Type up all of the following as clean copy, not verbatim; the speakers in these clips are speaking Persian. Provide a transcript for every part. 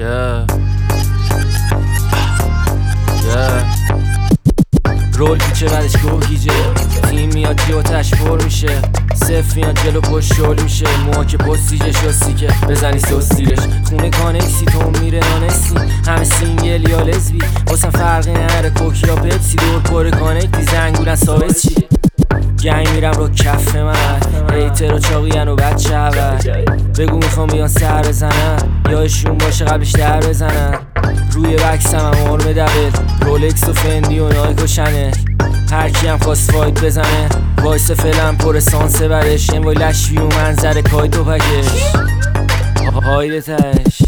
رول پیچه بعدش گوگیجه، تیم میاد جیوتش پر میشه، صف میاد جلو پشت شل میشه، موها که پستیجه شستی که بزنی سوستیرش، خونه کانکسی تو میره نانستی، همه سینگل یا لزبی واسم فرقی نره، کوکی یا پپسی دور پر کانکتی زنگولن ثابت چی، گنگ میرم رو کف من، هیتر و چاقین و بچه اول بگو میخوام بیان سر بزنن، یادشون باشه قبلش در بزنن، روی بکسم هم آرم دبل، رولکس و فندی و نایک و شنل، هرکی هم خواست فایت بزنه، وایس فلم پر سانسه برش، انوای لشوی و منظر کای تو پکش هایده تش.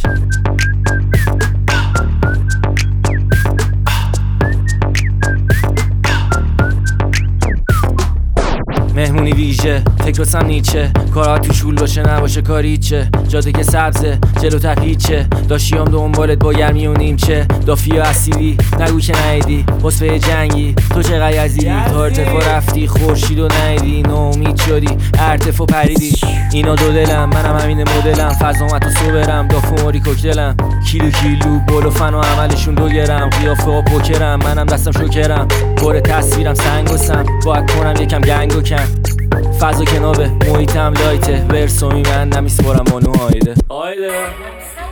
مهمونی ویژه فکر واسم نیچه، کارات تو شول باشه نباشه کاری چه، جاده که سبزه جلو تپیچه، داشتیام دنبالت با گرمی و نیمچه، دافی و اسیدی نگو که نیدی واسه جنگی تو چقدر یزیدی، تا ارتفاع رفتی خورشید و نیدی، ناامید شدی ارتفاع پریدی، اینا دو دلم منم همین مدلم، فضامت و صبرم دافو ماری کوکتلم، کیلو بولو فن و عملشون دو گرم، قیافه ها پوکرم منم دستم شوکرم، پر تصویرم سنگ و سم باید کنم یکم گنگ و کم، فضا کنابه محیطم لایته، ورسو میبندم میسپارم بانو هایده